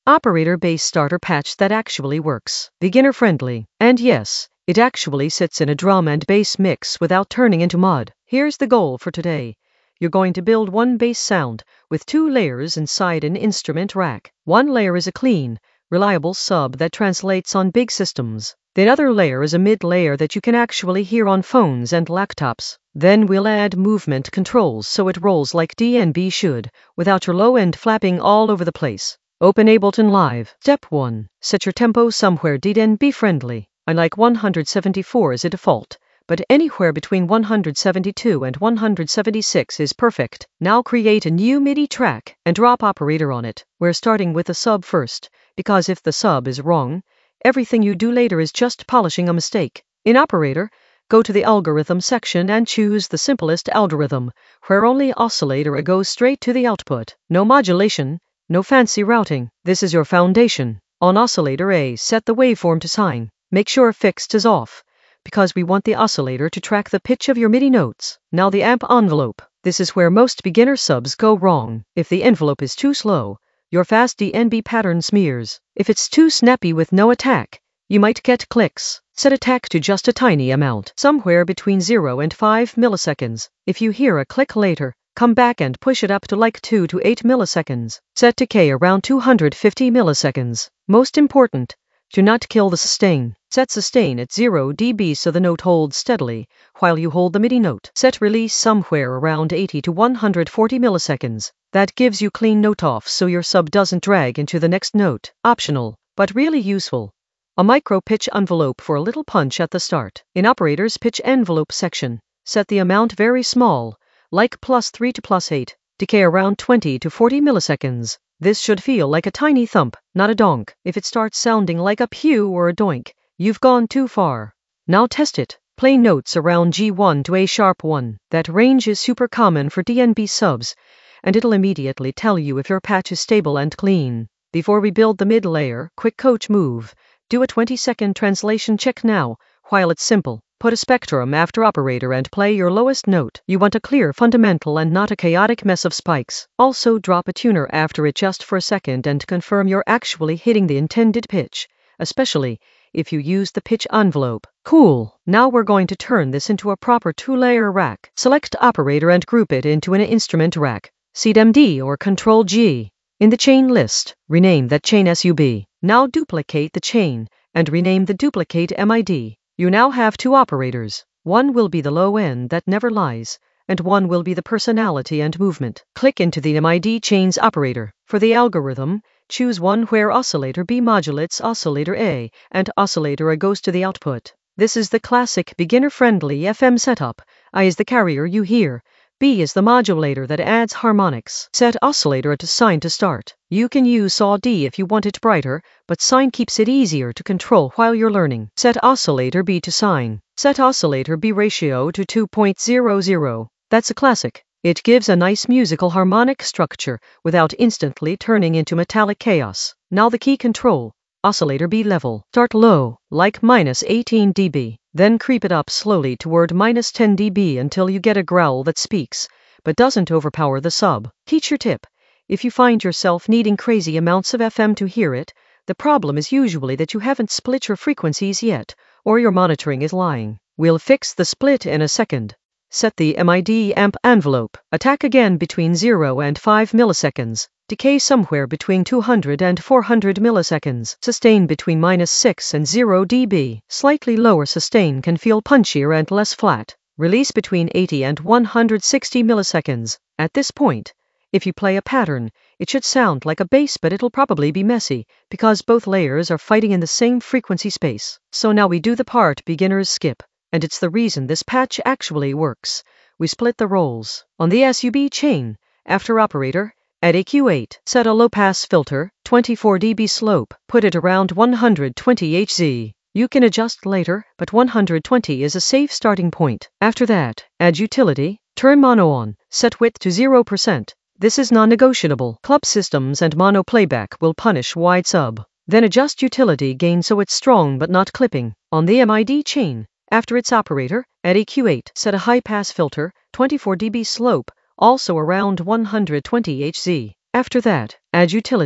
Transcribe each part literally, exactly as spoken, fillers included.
Operator Base Starter Patch that actually works. Beginner friendly. And yes, it actually sits in a drum and bass mix without turning into mud. Here's the goal for today. You're going to build one bass sound with two layers inside an instrument rack. One layer is a clean, reliable sub that translates on big systems. The other layer is a mid layer that you can actually hear on phones and laptops. Then we'll add movement controls so it rolls like D N B should, without your low end flapping all over the place. Open Ableton Live. Step one. Set your tempo somewhere D N B friendly. I like one hundred seventy-four as a default, but anywhere between one hundred seventy-two and one hundred seventy-six is perfect. Now create a new MIDI track and drop operator on it. We're starting with the sub first, because if the sub is wrong, everything you do later is just polishing a mistake. In operator, go to the algorithm section and choose the simplest algorithm, where only oscillator goes straight to the output. No modulation, no fancy routing. This is your foundation. On oscillator A, set the waveform to sine. Make sure fixed is off, because we want the oscillator to track the pitch of your MIDI notes. Now the amp envelope. This is where most beginner subs go wrong. If the envelope is too slow, your fast D N B pattern smears. If it's too snappy with no attack, you might get clicks. Set attack to just a tiny amount, somewhere between zero and five milliseconds. If you hear a click later, come back and push it up to like two to eight milliseconds. Set decay around two hundred fifty milliseconds. Most important, do not kill the sustain. Set sustain at zero decibels so the note holds steadily while you hold the MIDI note. Set release somewhere around eighty to one hundred forty milliseconds. That gives you clean note off so your sub doesn't drag into the next note. Optional, but really useful. A micro pitch envelope for a little punch at the start. In operator's pitch envelope section, set the amount very small, like plus three to plus eight. Decay around twenty to forty milliseconds. This should feel like a tiny thump, not a donk. If it starts sounding like a pew or a doink, you've gone too far. Now test it. Play notes around G one to A sharp one. That range is super common for D N B subs, and it'll immediately tell you if your patch is stable and clean. Before we build the mid layer, quick coach move. Do a twenty second translation check now, while it's simple. Put a spectrum after operator and play your lowest note. You want a clear fundamental and not a chaotic mess of spikes. Also drop a tuner after it just for a second and confirm you're actually hitting the intended pitch, especially if you use the pitch envelope. Cool. Now we're going to turn this into a proper two-layer rack. Select operator and group it into an instrument rack. Seed M D or Control G. In the chain list, rename that chain S U B. Now duplicate the chain and rename the duplicate M I D. You now have two operators. One will be the low end that never lies, and one will be the personality and movement. Click into the M I D chains operator. For the algorithm, choose one where oscillator B modulates oscillator A, and oscillator A goes to the output. This is the classic beginner-friendly F M setup. I is the carrier you hear. B is the modulator that adds harmonics. Set oscillator to sine to start. You can use saw D if you want it brighter, but sine keeps it easier to control while you're learning. Set oscillator B to sine. Set oscillator B ratio to two point zero zero. That's a classic. It gives a nice musical harmonic structure without instantly turning into metallic chaos. Now the key control. Oscillator B level. Start low, like minus eighteen decibels. Then creep it up slowly toward minus ten decibels until you get a growl that speaks, but doesn't overpower the sub. Teacher tip. If you find yourself needing crazy amounts of F M to hear it, the problem is usually that you haven't split your frequencies yet, or your monitoring is lying. We'll fix the split in a second. Set the M I D amp envelope. Attack again between zero and five milliseconds. Decay somewhere between two hundred and four hundred milliseconds. Sustain between minus six and zero decibels. Slightly lower sustain can feel punchier and less flat. Release between eighty and one hundred sixty milliseconds. At this point, if you play a pattern, it should sound like a bass, but it'll probably be messy, because both layers are fighting in the same frequency space. So now we do the part beginners skip, and it's the reason this patch actually works. We split the roles. On the S U B chain, after operator, add a Q eight. Set a low-pass filter, twenty-four decibel slope. Put it around one hundred twenty hertz. You can adjust later, but one hundred twenty is a safe starting point. After that, add utility, turn mono on, set width to zero percent. This is non-negotiable. Club systems and mono playback will punish wide sub. Then adjust utility gain so it's strong but not clipping. On the M I D chain, after its operator, add a Q eight. Set a high-pass filter, twenty-four decibel slope, also around one hundred twenty hertz. After that, add utility,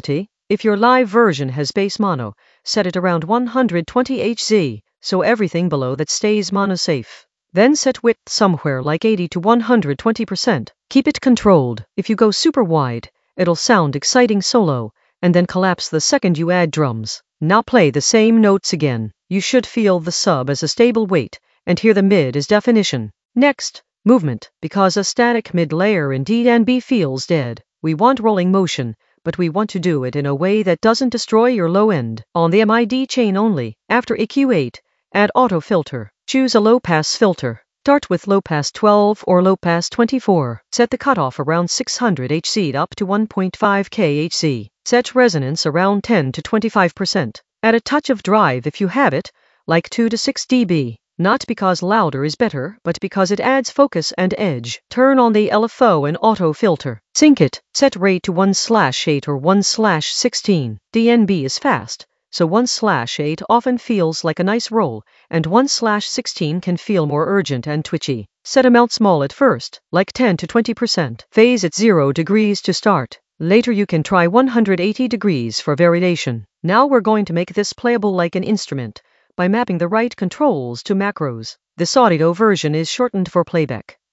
If your live version has bass mono, set it around one hundred twenty hertz, so everything below that stays mono safe. Then set width somewhere like eighty to one hundred twenty percent. Keep it controlled. If you go super wide, it'll sound exciting solo, and then collapse the second you add drums. Now play the same notes again. You should feel the sub as a stable weight, and hear the mid as definition. Next, movement. Because a static mid layer in D and B feels dead, we want rolling motion, but we want to do it in a way that doesn't destroy your low end. On the M I D chain only, after E Q eight, add auto filter. Choose a low pass filter. Start with low pass twelve or low pass twenty-four. Set the cutoff around six hundred hertz up to one point five kilohertz. Set resonance around ten to twenty-five percent. Add a touch of drive if you have it, like two to six decibels. Not because louder is better, but because it adds focus and edge. Turn on the L F O and auto filter. Sync it. Set rate to one slash eight or one slash sixteen. D N B is fast, so one slash eight often feels like a nice roll, and one slash sixteen can feel more urgent and twitchy. Set amount small at first, like ten to twenty percent. Phase at zero degrees to start. Later you can try one hundred eighty degrees for variation. Now we're going to make this playable like an instrument, by mapping the right controls to macros. This audio version is shortened for playback.